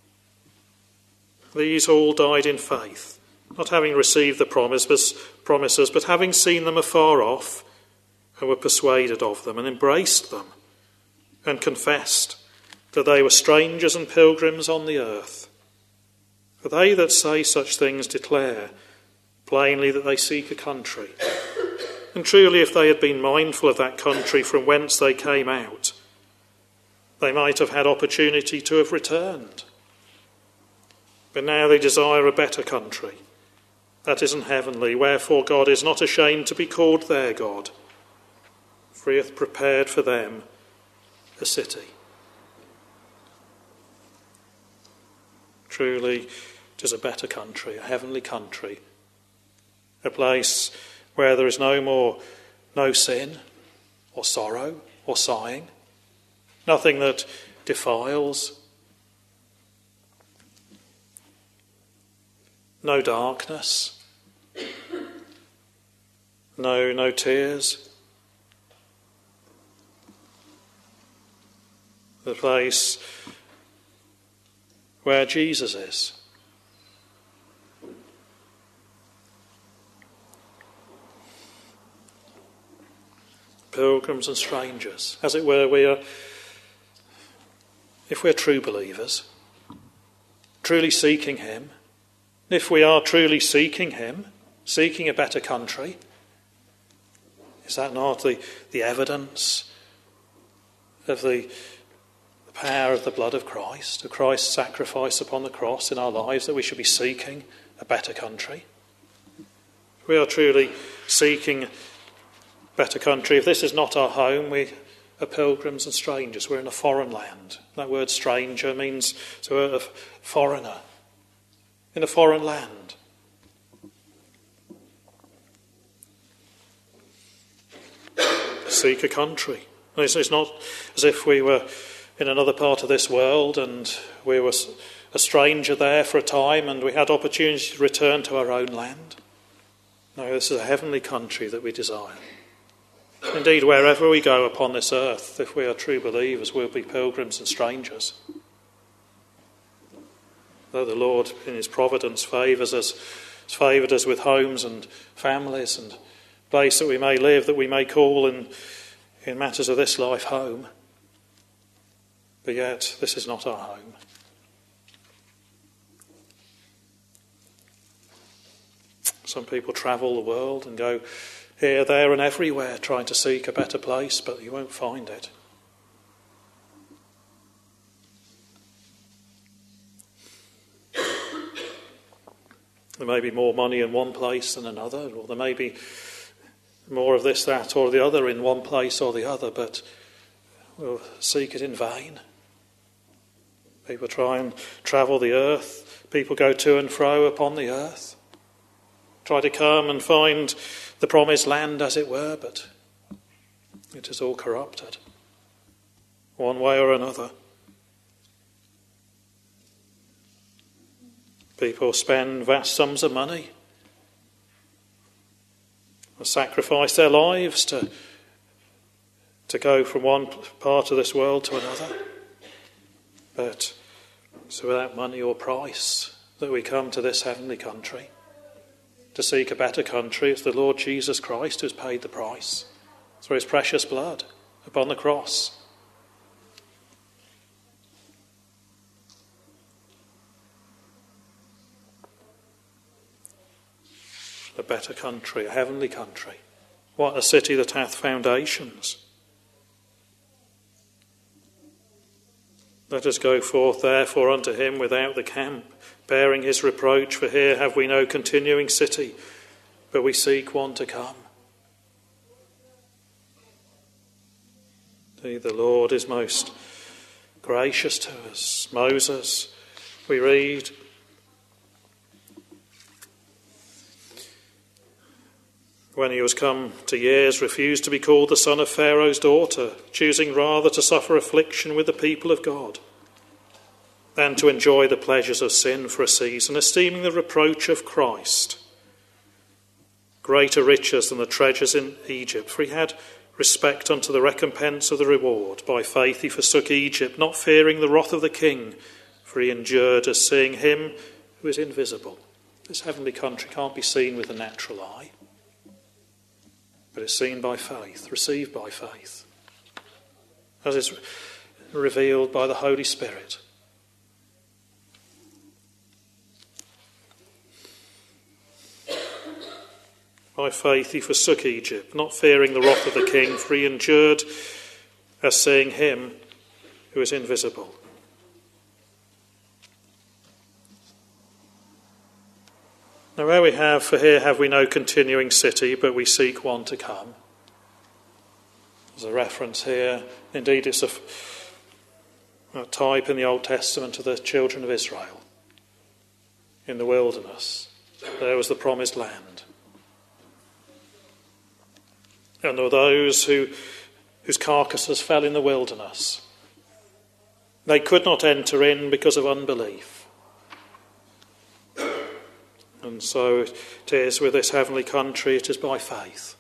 These all died in faith, not having received the promises, but having seen them afar off, and were persuaded of them, and embraced them, and confessed that they were strangers and pilgrims on the earth. For they that say such things declare plainly that they seek a country. And truly, if they had been mindful of that country from whence they came out, they might have had opportunity to have returned. But now they desire a better country, that isn't heavenly, wherefore God is not ashamed to be called their God, for he hath prepared for them a city. Truly, it is a better country, a heavenly country, a place where there is no sin or sorrow or sighing, nothing that defiles, no darkness, no tears. The place where Jesus is. Pilgrims and strangers, as it were, if we're true believers, truly seeking him, if we are truly seeking him, seeking a better country, is that not the evidence of the power of the blood of Christ, of Christ's sacrifice upon the cross in our lives, that we should be seeking a better country? We are truly seeking a better country. If this is not our home, we are pilgrims and strangers. We're in a foreign land. That word stranger means a foreigner in a foreign land. Seek a country. It's not as if we were in another part of this world and we were a stranger there for a time and we had opportunity to return to our own land. No, this is a heavenly country that we desire. Indeed, wherever we go upon this earth, if we are true believers, we'll be pilgrims and strangers. Though the Lord, in his providence, favoured us with homes and families and place that we may live, that we may call in matters of this life home. But yet this is not our home. Some people travel the world and go here, there and everywhere trying to seek a better place, but you won't find it. There may be more money in one place than another, or there may be more of this, that or the other in one place or the other, but we'll seek it in vain. People try and travel the earth. People go to and fro upon the earth. Try to come and find the promised land, as it were, but it is all corrupted, one way or another. People spend vast sums of money, sacrifice their lives to go from one part of this world to another. But it's without money or price that we come to this heavenly country. To seek a better country, it's the Lord Jesus Christ who's paid the price through his precious blood upon the cross. A better country, a heavenly country. What a city that hath foundations. Let us go forth therefore unto him without the camp, bearing his reproach, for here have we no continuing city, but we seek one to come. The Lord is most gracious to us. Moses, we read, when he was come to years, refused to be called the son of Pharaoh's daughter, choosing rather to suffer affliction with the people of God than to enjoy the pleasures of sin for a season, esteeming the reproach of Christ greater riches than the treasures in Egypt. For he had respect unto the recompense of the reward. By faith he forsook Egypt, not fearing the wrath of the king, for he endured as seeing him who is invisible. This heavenly country can't be seen with the natural eye, but it's seen by faith, received by faith, as is revealed by the Holy Spirit. By faith he forsook Egypt, not fearing the wrath of the king, for he endured as seeing him who is invisible. Now where we have, for here have we no continuing city, but we seek one to come. There's a reference here. Indeed, it's a type in the Old Testament of the children of Israel in the wilderness. There was the promised land. And there were those whose carcasses fell in the wilderness. They could not enter in because of unbelief. And so it is with this heavenly country, it is by faith.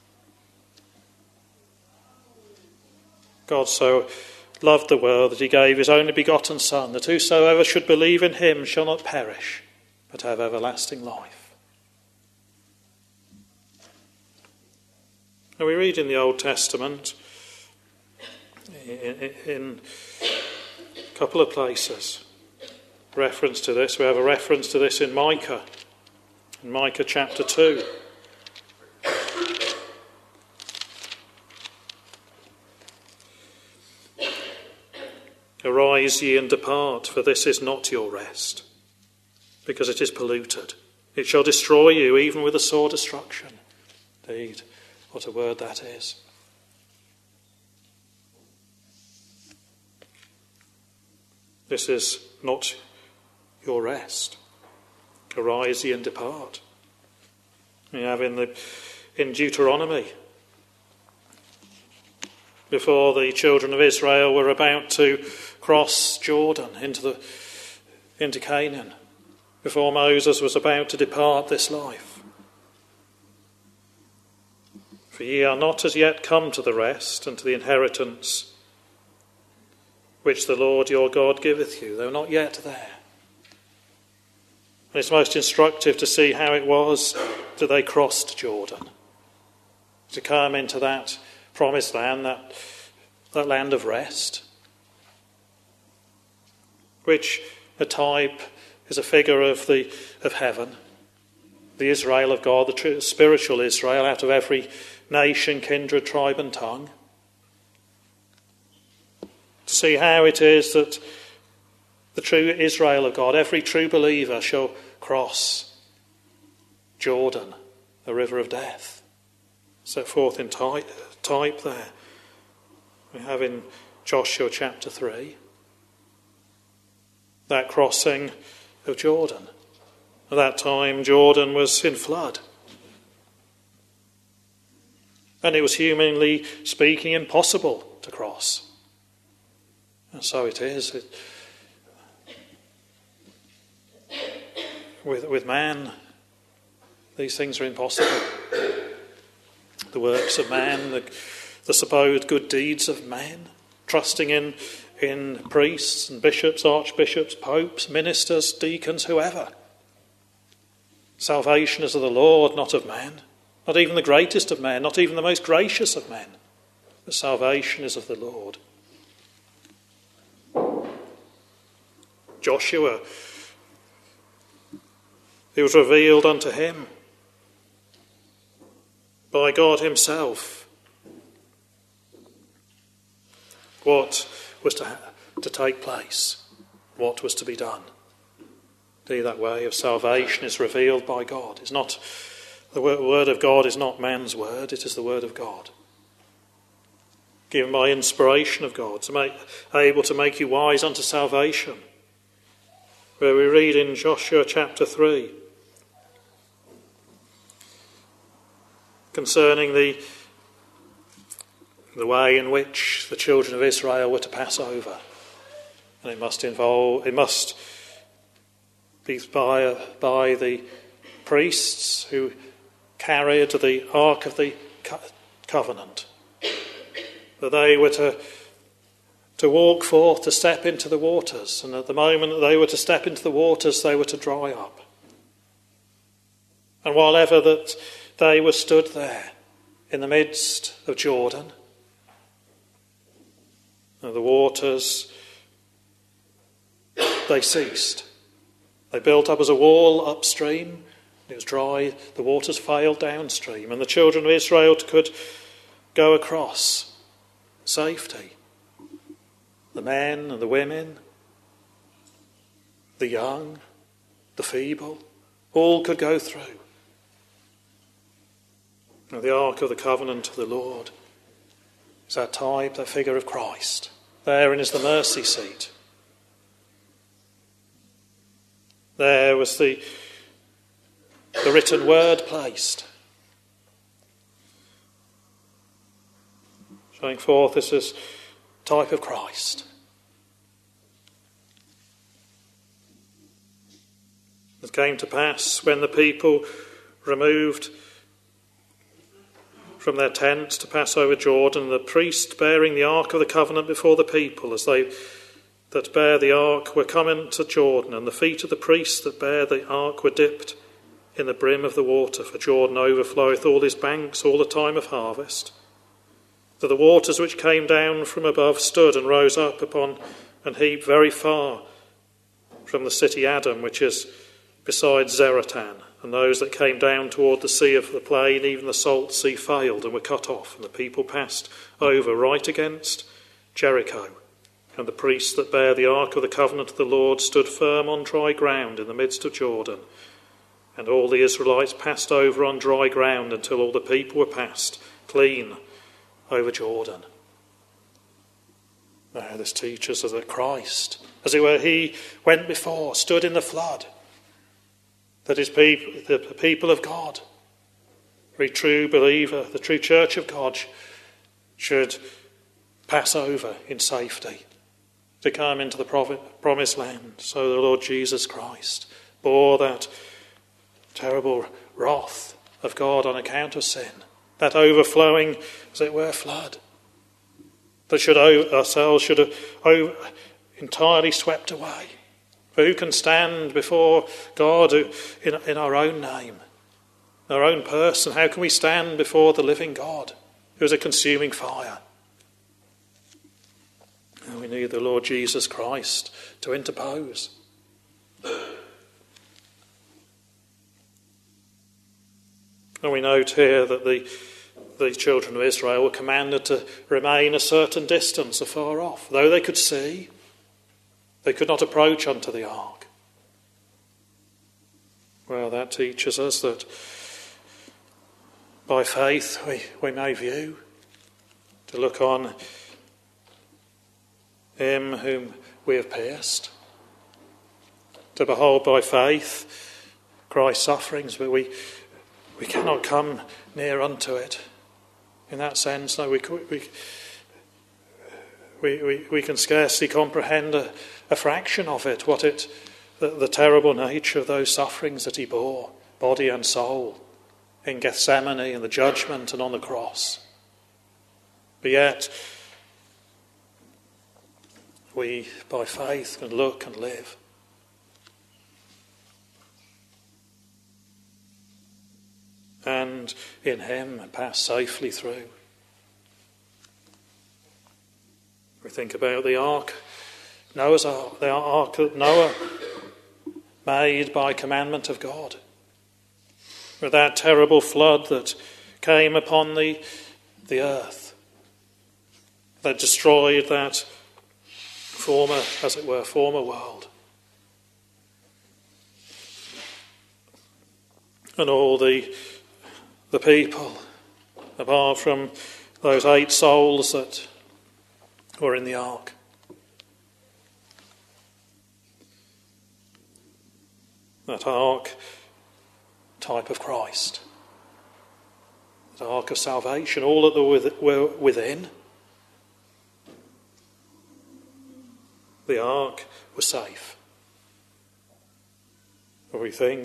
God so loved the world that he gave his only begotten Son, that whosoever should believe in him shall not perish, but have everlasting life. Now we read in the Old Testament, in a couple of places, reference to this. We have a reference to this in Micah chapter 2. Arise ye and depart, for this is not your rest, because it is polluted. It shall destroy you, even with a sore destruction. Indeed, what a word that is. This is not your rest. Arise ye and depart. We have in Deuteronomy, before the children of Israel were about to cross Jordan into Canaan, before Moses was about to depart this life. For ye are not as yet come to the rest and to the inheritance which the Lord your God giveth you. They were not yet there. And it's most instructive to see how it was that they crossed Jordan, to come into that promised land, that land of rest. which a type is a figure of heaven, the Israel of God, the true spiritual Israel out of every nation, kindred, tribe and tongue. To see how it is that the true Israel of God, every true believer, shall cross Jordan, the river of death. Set forth in type there. We have in Joshua chapter 3 that crossing of Jordan. At that time, Jordan was in flood. And it was, humanly speaking, impossible to cross. And so it is. With man, these things are impossible. The works of man, the supposed good deeds of men, trusting in priests and bishops, archbishops, popes, ministers, deacons, whoever. Salvation is of the Lord, not of man. Not even the greatest of men, not even the most gracious of men. But salvation is of the Lord. Joshua, it was revealed unto him by God himself what was to take place, what was to be done. See, that way of salvation is revealed by God. It's not, the word of God is not man's word, it is the word of God. Given by inspiration of God, able to make you wise unto salvation. Where we read in Joshua chapter 3 concerning the way in which the children of Israel were to pass over. And it must be by the priests who carried the Ark of the Covenant. That they were to walk forth, to step into the waters. And at the moment that they were to step into the waters, they were to dry up. And while ever that they were stood there in the midst of Jordan, and the waters, they ceased. They built up as a wall upstream. It was dry. The waters failed downstream. And the children of Israel could go across safety. The men and the women, the young, the feeble, all could go through. Now, the Ark of the Covenant of the Lord is that type, that figure of Christ. Therein is the mercy seat. There was the written word placed, showing forth this is type of Christ. It came to pass when the people removed from their tents to pass over Jordan, the priest bearing the Ark of the Covenant before the people, as they that bear the Ark were come into Jordan, and the feet of the priests that bear the Ark were dipped in the brim of the water, for Jordan overfloweth all his banks all the time of harvest. That the waters which came down from above stood and rose up upon an heap very far from the city Adam, which is beside Zeratan. And those that came down toward the sea of the plain, even the salt sea, failed and were cut off. And the people passed over right against Jericho. And the priests that bear the Ark of the Covenant of the Lord stood firm on dry ground in the midst of Jordan. And all the Israelites passed over on dry ground until all the people were passed clean over Jordan. Now this teaches us that Christ, as it were, he went before, stood in the flood, that his people, the people of God, every true believer, the true church of God, should pass over in safety to come into the promised land. So the Lord Jesus Christ bore that terrible wrath of God on account of sin, that overflowing, as it were, flood, that ourselves should have entirely swept away. For who can stand before God in our own name, in our own person? How can we stand before the living God, who is a consuming fire? And we need the Lord Jesus Christ to interpose. And we note here that the children of Israel were commanded to remain a certain distance afar off. Though they could see, they could not approach unto the ark. Well, that teaches us that by faith we may view, to look on him whom we have pierced, to behold by faith Christ's sufferings, but we cannot come near unto it. In that sense, no, we can scarcely comprehend a fraction of it, the terrible nature of those sufferings that he bore, body and soul, in Gethsemane and the judgment and on the cross. But yet, we by faith can look and live. And in him pass safely through. We think about the ark, Noah's ark, the ark that Noah made by commandment of God. With that terrible flood that came upon the earth, that destroyed that former world. And all the people, apart from those 8 souls that were in the ark. That ark, type of Christ. The ark of salvation, all that were within. The ark was safe. We think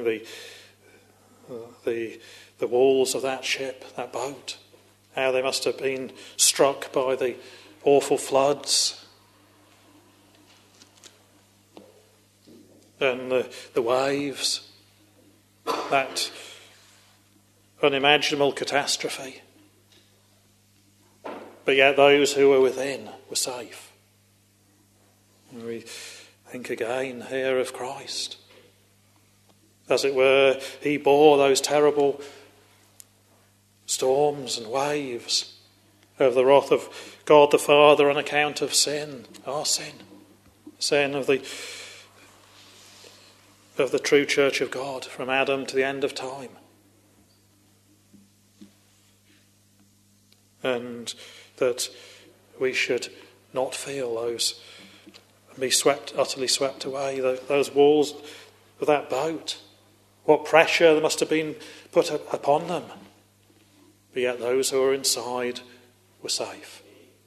the walls of that ship, that boat, how they must have been struck by the awful floods and the waves, that unimaginable catastrophe. But yet those who were within were safe. And we think again here of Christ. As it were, he bore those terrible storms and waves of the wrath of God the Father on account of sin, our sin of the true church of God, from Adam to the end of time. And that we should not feel those, be utterly swept away, those walls of that boat. What pressure there must have been put upon them. But yet those who were inside were safe.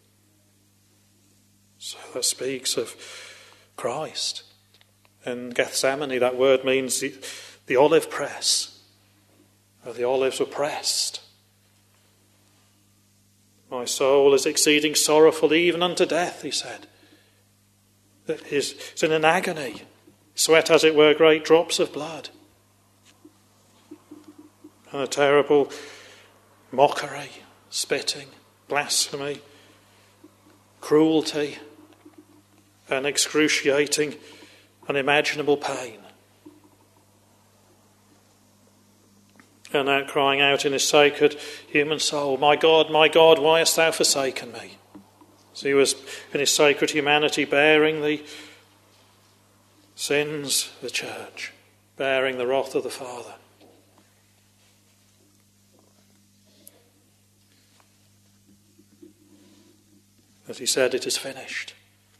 So that speaks of Christ. In Gethsemane, that word means the olive press. The olives were pressed. My soul is exceeding sorrowful, even unto death, he said. It's in an agony. Sweat, as it were, great drops of blood. And a terrible mockery, spitting, blasphemy, cruelty, and excruciating, unimaginable pain. And that crying out in his sacred human soul, my God, why hast thou forsaken me? So he was in his sacred humanity bearing the sins of the church, bearing the wrath of the Father. As he said, it is finished.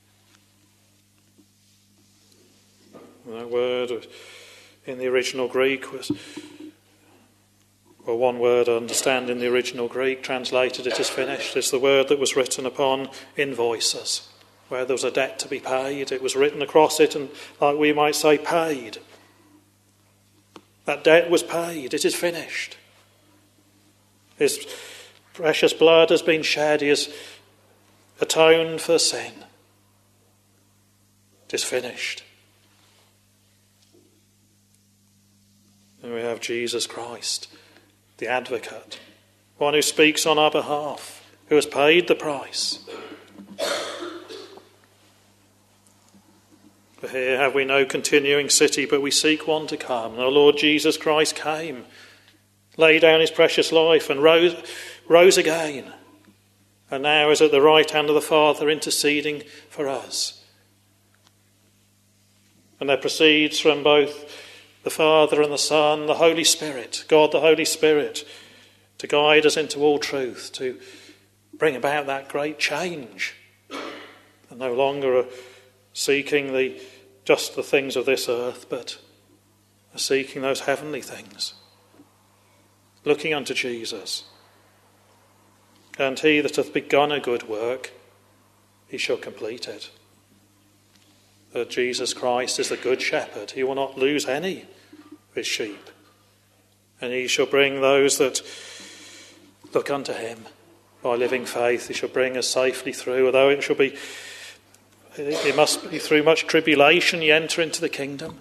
And that word in the original Greek was, well, one word I understand in the original Greek, translated it is finished, is the word that was written upon invoices. Where there was a debt to be paid, it was written across it and, like we might say, paid. That debt was paid, it is finished. His precious blood has been shed, he has atoned for sin. It is finished. And we have Jesus Christ, the advocate, one who speaks on our behalf, who has paid the price. For here have we no continuing city, but we seek one to come. And our Lord Jesus Christ came, laid down his precious life and rose again, and now is at the right hand of the Father interceding for us. And there proceeds from both the Father and the Son, the Holy Spirit, God the Holy Spirit, to guide us into all truth, to bring about that great change, and no longer seeking just the things of this earth, but seeking those heavenly things, looking unto Jesus. And he that hath begun a good work, he shall complete it. That Jesus Christ is the good shepherd. He will not lose any of his sheep. And he shall bring those that look unto him by living faith. He shall bring us safely through, although it must be through much tribulation ye enter into the kingdom.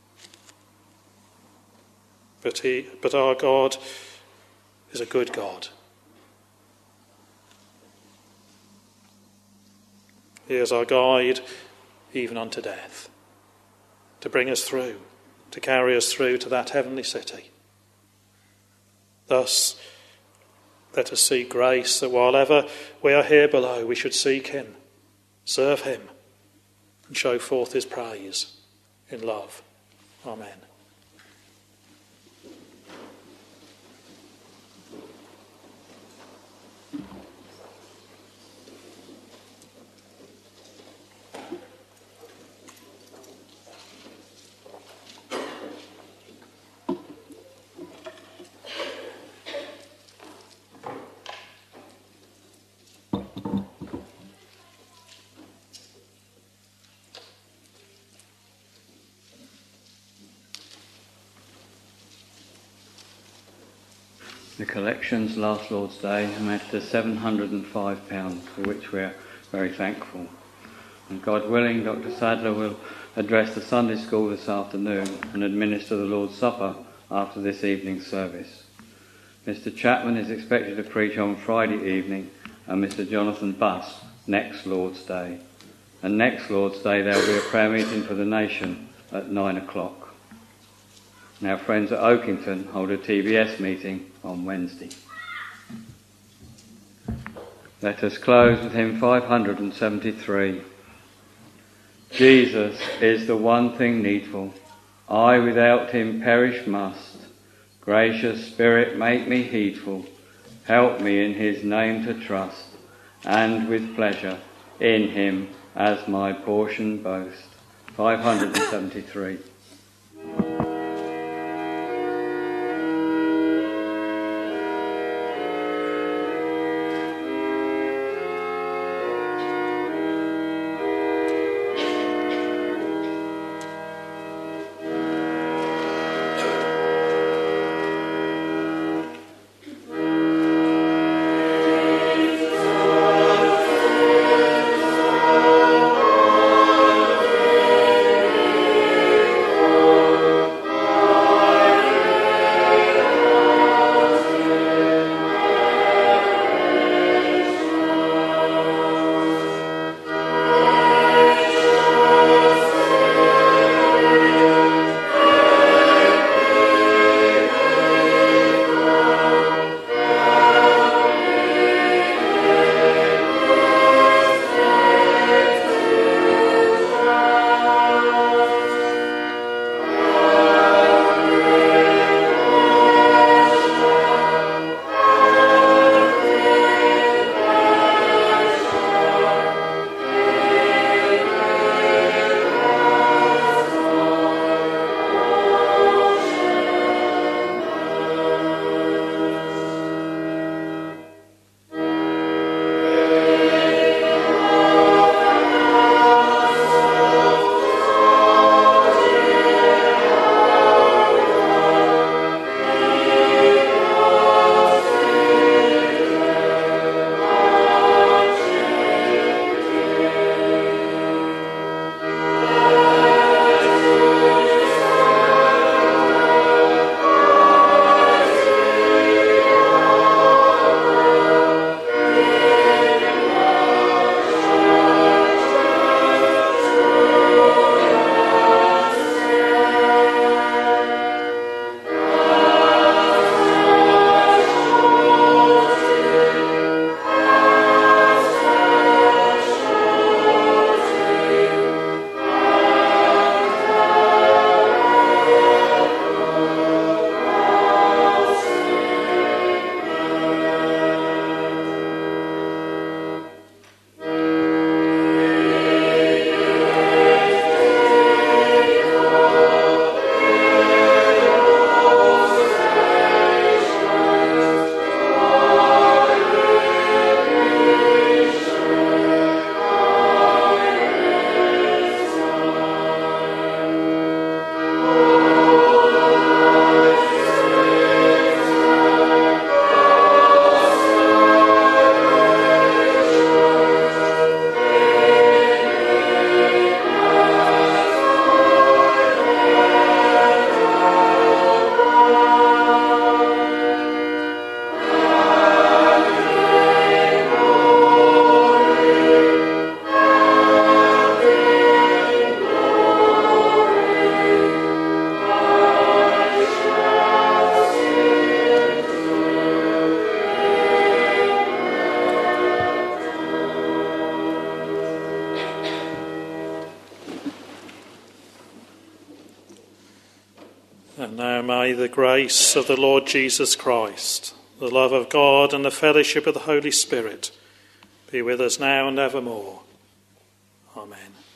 But our God is a good God. He is our guide even unto death, to bring us through, to carry us through to that heavenly city. Thus, let us seek grace that while ever we are here below, we should seek him, serve him, and show forth his praise in love. Amen. The collections last Lord's Day amounted to £705, for which we are very thankful. And God willing, Dr. Sadler will address the Sunday school this afternoon and administer the Lord's Supper after this evening's service. Mr. Chapman is expected to preach on Friday evening, and Mr. Jonathan Buss next Lord's Day. And next Lord's Day there will be a prayer meeting for the nation at 9 o'clock. Now, friends at Oakington hold a TBS meeting on Wednesday. Let us close with hymn 573. Jesus is the one thing needful. I without him perish must. Gracious Spirit, make me heedful. Help me in his name to trust, and with pleasure in him as my portion boast. 573. may the grace of the Lord Jesus Christ, the love of God and the fellowship of the Holy Spirit be with us now and evermore. Amen.